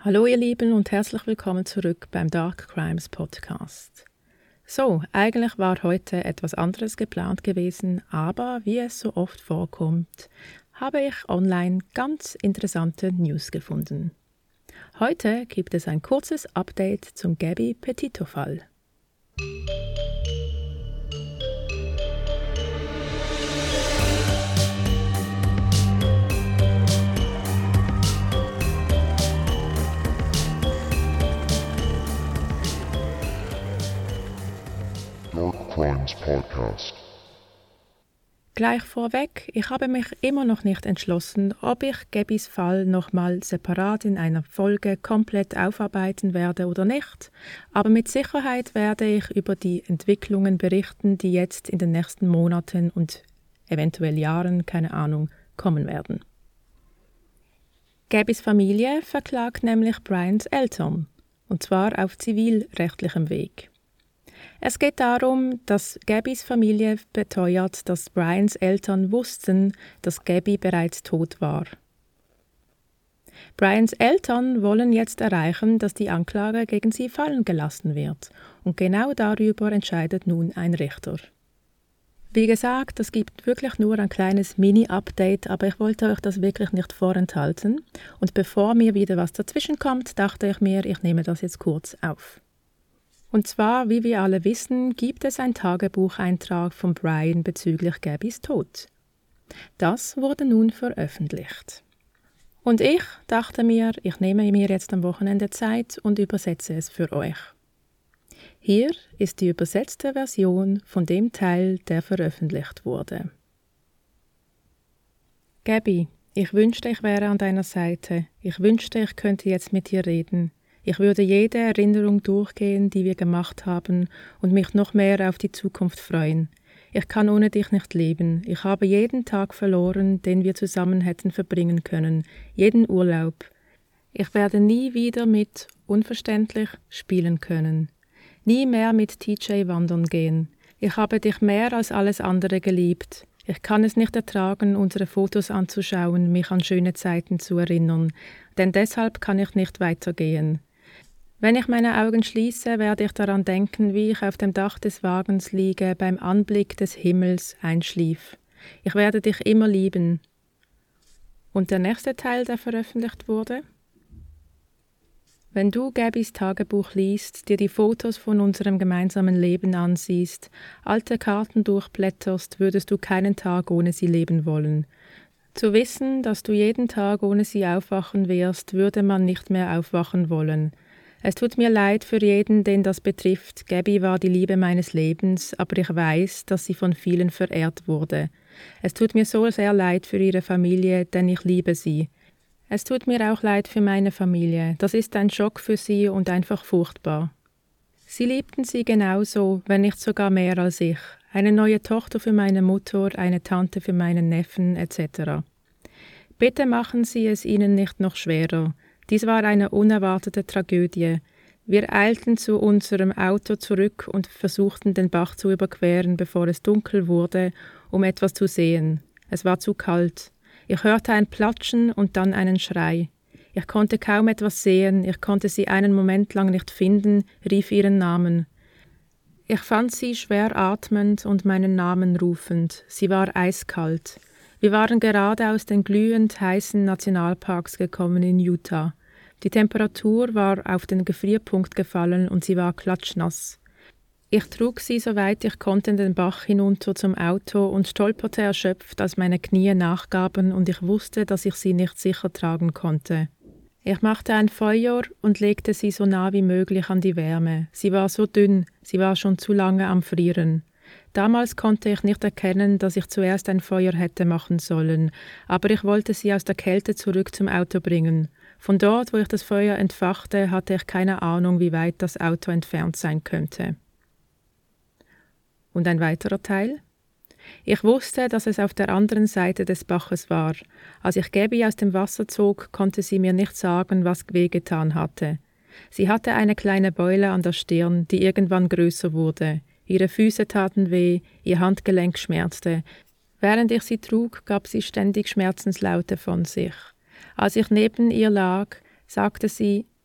Hallo ihr Lieben und herzlich willkommen zurück beim Dark Crimes Podcast. So, eigentlich war heute etwas anderes geplant gewesen, aber wie es so oft vorkommt, habe ich online ganz interessante News gefunden. Heute gibt es ein kurzes Update zum Gabby Petito-Fall. Dark Crimes Podcast. Gleich vorweg, ich habe mich immer noch nicht entschlossen, ob ich Gabbys Fall nochmal separat in einer Folge komplett aufarbeiten werde oder nicht, aber mit Sicherheit werde ich über die Entwicklungen berichten, die jetzt in den nächsten Monaten und eventuell Jahren, keine Ahnung, kommen werden. Gabbys Familie verklagt nämlich Brians Eltern, und zwar auf zivilrechtlichem Weg. Es geht darum, dass Gabbys Familie beteuert, dass Brians Eltern wussten, dass Gabby bereits tot war. Brians Eltern wollen jetzt erreichen, dass die Anklage gegen sie fallen gelassen wird. Und genau darüber entscheidet nun ein Richter. Wie gesagt, es gibt wirklich nur ein kleines Mini-Update, aber ich wollte euch das wirklich nicht vorenthalten. Und bevor mir wieder was dazwischen kommt, dachte ich mir, ich nehme das jetzt kurz auf. Und zwar, wie wir alle wissen, gibt es einen Tagebucheintrag von Brian bezüglich Gabbys Tod. Das wurde nun veröffentlicht. Und ich dachte mir, ich nehme mir jetzt am Wochenende Zeit und übersetze es für euch. Hier ist die übersetzte Version von dem Teil, der veröffentlicht wurde. Gabby, ich wünschte, ich wäre an deiner Seite. Ich wünschte, ich könnte jetzt mit dir reden. Ich würde jede Erinnerung durchgehen, die wir gemacht haben, und mich noch mehr auf die Zukunft freuen. Ich kann ohne dich nicht leben. Ich habe jeden Tag verloren, den wir zusammen hätten verbringen können, jeden Urlaub. Ich werde nie wieder mit unverständlich spielen können. Nie mehr mit TJ wandern gehen. Ich habe dich mehr als alles andere geliebt. Ich kann es nicht ertragen, unsere Fotos anzuschauen, mich an schöne Zeiten zu erinnern, denn deshalb kann ich nicht weitergehen. Wenn ich meine Augen schließe, werde ich daran denken, wie ich auf dem Dach des Wagens liege, beim Anblick des Himmels einschlief. Ich werde dich immer lieben. Und der nächste Teil, der veröffentlicht wurde? Wenn du Gabbys Tagebuch liest, dir die Fotos von unserem gemeinsamen Leben ansiehst, alte Karten durchblätterst, würdest du keinen Tag ohne sie leben wollen. Zu wissen, dass du jeden Tag ohne sie aufwachen wirst, würde man nicht mehr aufwachen wollen. Es tut mir leid für jeden, den das betrifft. Gabby war die Liebe meines Lebens, aber ich weiß, dass sie von vielen verehrt wurde. Es tut mir so sehr leid für ihre Familie, denn ich liebe sie. Es tut mir auch leid für meine Familie. Das ist ein Schock für sie und einfach furchtbar. Sie liebten sie genauso, wenn nicht sogar mehr als ich. Eine neue Tochter für meine Mutter, eine Tante für meinen Neffen, etc. Bitte machen Sie es ihnen nicht noch schwerer. Dies war eine unerwartete Tragödie. Wir eilten zu unserem Auto zurück und versuchten, den Bach zu überqueren, bevor es dunkel wurde, um etwas zu sehen. Es war zu kalt. Ich hörte ein Platschen und dann einen Schrei. Ich konnte kaum etwas sehen, ich konnte sie einen Moment lang nicht finden, rief ihren Namen. Ich fand sie schwer atmend und meinen Namen rufend. Sie war eiskalt. Wir waren gerade aus den glühend heißen Nationalparks gekommen in Utah. Die Temperatur war auf den Gefrierpunkt gefallen und sie war klatschnass. Ich trug sie, soweit ich konnte, den Bach hinunter zum Auto und stolperte erschöpft, als meine Knie nachgaben und ich wusste, dass ich sie nicht sicher tragen konnte. Ich machte ein Feuer und legte sie so nah wie möglich an die Wärme. Sie war so dünn, sie war schon zu lange am Frieren. Damals konnte ich nicht erkennen, dass ich zuerst ein Feuer hätte machen sollen, aber ich wollte sie aus der Kälte zurück zum Auto bringen. Von dort, wo ich das Feuer entfachte, hatte ich keine Ahnung, wie weit das Auto entfernt sein könnte. Und ein weiterer Teil? Ich wusste, dass es auf der anderen Seite des Baches war. Als ich Gabby aus dem Wasser zog, konnte sie mir nicht sagen, was wehgetan hatte. Sie hatte eine kleine Beule an der Stirn, die irgendwann größer wurde. Ihre Füße taten weh, ihr Handgelenk schmerzte. Während ich sie trug, gab sie ständig Schmerzenslaute von sich. Als ich neben ihr lag, sagte sie,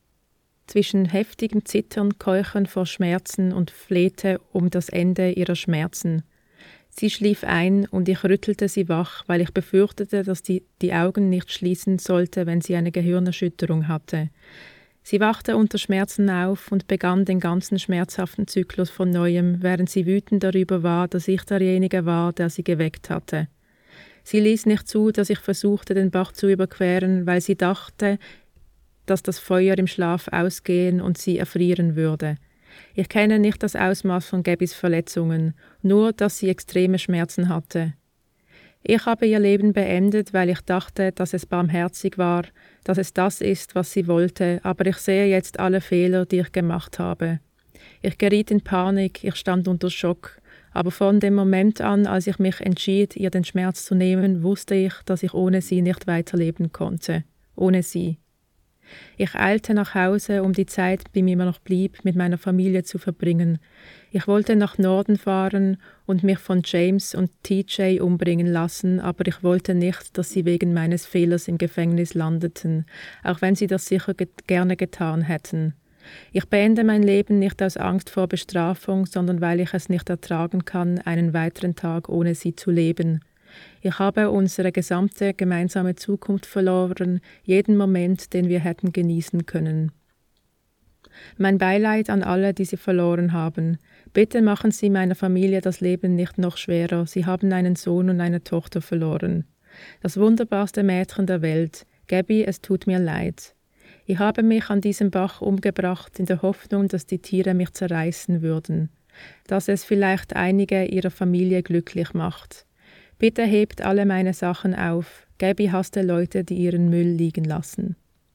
zwischen heftigem Zittern, Keuchen vor Schmerzen und flehte um das Ende ihrer Schmerzen. Sie schlief ein und ich rüttelte sie wach, weil ich befürchtete, dass sie die Augen nicht schließen sollte, wenn sie eine Gehirnerschütterung hatte. Sie wachte unter Schmerzen auf und begann den ganzen schmerzhaften Zyklus von Neuem, während sie wütend darüber war, dass ich derjenige war, der sie geweckt hatte. Sie ließ nicht zu, dass ich versuchte, den Bach zu überqueren, weil sie dachte, dass das Feuer im Schlaf ausgehen und sie erfrieren würde. Ich kenne nicht das Ausmaß von Gabbys Verletzungen, nur, dass sie extreme Schmerzen hatte. Ich habe ihr Leben beendet, weil ich dachte, dass es barmherzig war, dass es das ist, was sie wollte, aber ich sehe jetzt alle Fehler, die ich gemacht habe. Ich geriet in Panik, ich stand unter Schock, aber von dem Moment an, als ich mich entschied, ihr den Schmerz zu nehmen, wusste ich, dass ich ohne sie nicht weiterleben konnte. Ohne sie. Ich eilte nach Hause, um die Zeit, die mir noch blieb, mit meiner Familie zu verbringen. Ich wollte nach Norden fahren und mich von James und TJ umbringen lassen, aber ich wollte nicht, dass sie wegen meines Fehlers im Gefängnis landeten, auch wenn sie das sicher gerne getan hätten. Ich beende mein Leben nicht aus Angst vor Bestrafung, sondern weil ich es nicht ertragen kann, einen weiteren Tag ohne sie zu leben. Ich habe unsere gesamte gemeinsame Zukunft verloren, jeden Moment, den wir hätten genießen können. Mein Beileid an alle, die sie verloren haben. Bitte machen Sie meiner Familie das Leben nicht noch schwerer. Sie haben einen Sohn und eine Tochter verloren. Das wunderbarste Mädchen der Welt. Gabby, es tut mir leid. Ich habe mich an diesem Bach umgebracht, in der Hoffnung, dass die Tiere mich zerreißen würden. Dass es vielleicht einige ihrer Familie glücklich macht. Bitte hebt alle meine Sachen auf. Gabby hasste Leute, die ihren Müll liegen lassen.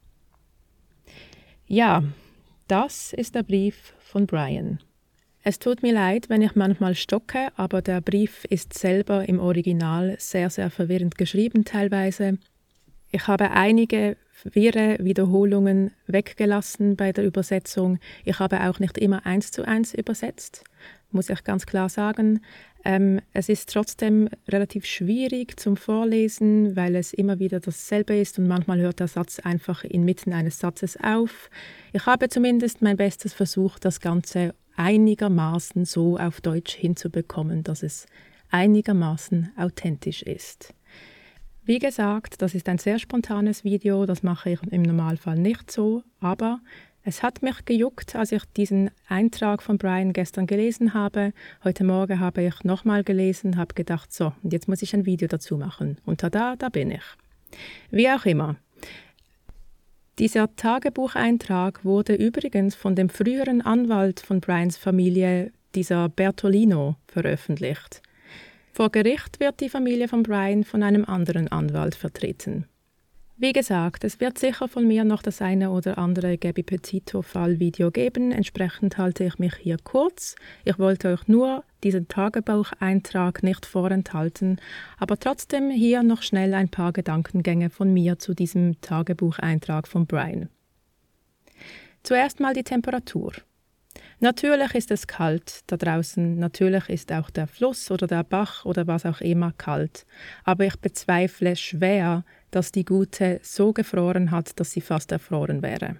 Ja, das ist der Brief von Brian. Es tut mir leid, wenn ich manchmal stocke, aber der Brief ist selber im Original sehr, sehr verwirrend geschrieben teilweise. Ich habe einige wirre Wiederholungen weggelassen bei der Übersetzung. Ich habe auch nicht immer 1:1 übersetzt, muss ich ganz klar sagen. Es ist trotzdem relativ schwierig zum Vorlesen, weil es immer wieder dasselbe ist und manchmal hört der Satz einfach inmitten eines Satzes auf. Ich habe zumindest mein Bestes versucht, das Ganze einigermaßen so auf Deutsch hinzubekommen, dass es einigermaßen authentisch ist. Wie gesagt, das ist ein sehr spontanes Video, das mache ich im Normalfall nicht so, aber es hat mich gejuckt, als ich diesen Eintrag von Brian gestern gelesen habe. Heute Morgen habe ich nochmal gelesen, habe gedacht, so, und jetzt muss ich ein Video dazu machen. Und tada, da bin ich. Wie auch immer. Dieser Tagebucheintrag wurde übrigens von dem früheren Anwalt von Brians Familie, dieser Bertolino, veröffentlicht. Vor Gericht wird die Familie von Brian von einem anderen Anwalt vertreten. Wie gesagt, es wird sicher von mir noch das eine oder andere Gabby Petito-Fall-Video geben. Entsprechend halte ich mich hier kurz. Ich wollte euch nur diesen Tagebucheintrag nicht vorenthalten, aber trotzdem hier noch schnell ein paar Gedankengänge von mir zu diesem Tagebucheintrag von Brian. Zuerst mal die Temperatur. Natürlich ist es kalt da draußen, natürlich ist auch der Fluss oder der Bach oder was auch immer kalt, aber ich bezweifle schwer, dass die Gute so gefroren hat, dass sie fast erfroren wäre.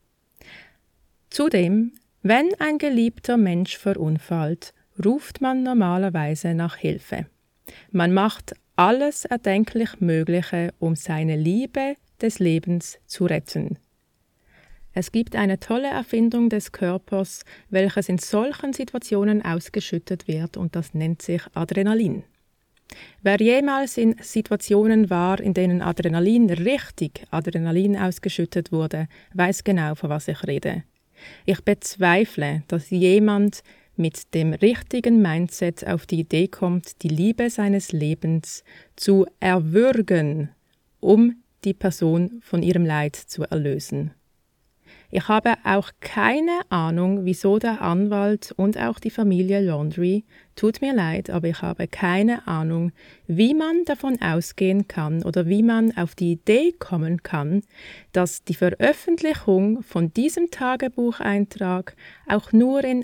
Zudem, wenn ein geliebter Mensch verunfallt, ruft man normalerweise nach Hilfe. Man macht alles erdenklich Mögliche, um seine Liebe des Lebens zu retten. Es gibt eine tolle Erfindung des Körpers, welches in solchen Situationen ausgeschüttet wird, und das nennt sich Adrenalin. Wer jemals in Situationen war, in denen richtig Adrenalin ausgeschüttet wurde, weiß genau, von was ich rede. Ich bezweifle, dass jemand mit dem richtigen Mindset auf die Idee kommt, die Liebe seines Lebens zu erwürgen, um die Person von ihrem Leid zu erlösen. Ich habe auch keine Ahnung, wieso der Anwalt und auch die Familie Laundrie, tut mir leid, aber ich habe keine Ahnung, wie man davon ausgehen kann oder wie man auf die Idee kommen kann, dass die Veröffentlichung von diesem Tagebucheintrag auch nur in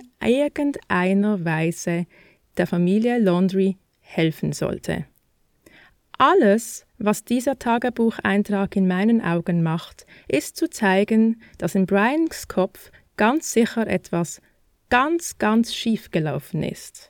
irgendeiner Weise der Familie Laundrie helfen sollte. Alles, was dieser Tagebucheintrag in meinen Augen macht, ist zu zeigen, dass in Brians Kopf ganz sicher etwas ganz schief gelaufen ist.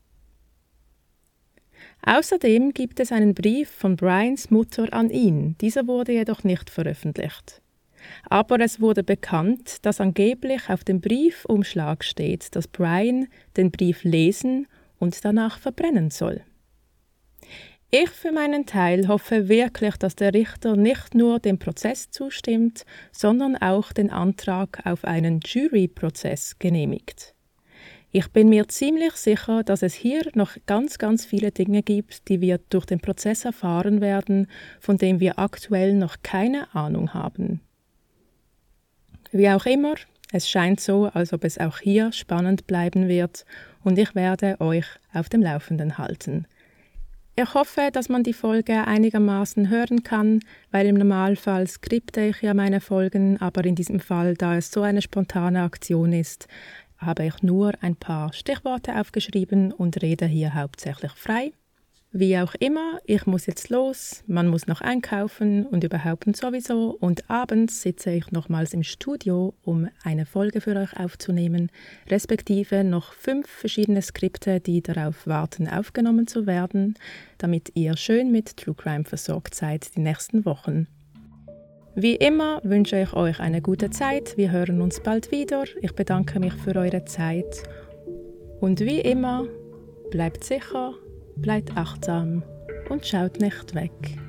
Außerdem gibt es einen Brief von Brians Mutter an ihn. Dieser wurde jedoch nicht veröffentlicht. Aber es wurde bekannt, dass angeblich auf dem Briefumschlag steht, dass Brian den Brief lesen und danach verbrennen soll. Ich für meinen Teil hoffe wirklich, dass der Richter nicht nur dem Prozess zustimmt, sondern auch den Antrag auf einen Juryprozess genehmigt. Ich bin mir ziemlich sicher, dass es hier noch ganz viele Dinge gibt, die wir durch den Prozess erfahren werden, von denen wir aktuell noch keine Ahnung haben. Wie auch immer, es scheint so, als ob es auch hier spannend bleiben wird und ich werde euch auf dem Laufenden halten. Ich hoffe, dass man die Folge einigermaßen hören kann, weil im Normalfall skripte ich ja meine Folgen, aber in diesem Fall, da es so eine spontane Aktion ist, habe ich nur ein paar Stichworte aufgeschrieben und rede hier hauptsächlich frei. Wie auch immer, ich muss jetzt los, man muss noch einkaufen und überhaupt und sowieso und abends sitze ich nochmals im Studio, um eine Folge für euch aufzunehmen, respektive noch 5 verschiedene Skripte, die darauf warten, aufgenommen zu werden, damit ihr schön mit True Crime versorgt seid die nächsten Wochen. Wie immer wünsche ich euch eine gute Zeit, wir hören uns bald wieder, ich bedanke mich für eure Zeit und wie immer, bleibt sicher, bleibt achtsam und schaut nicht weg.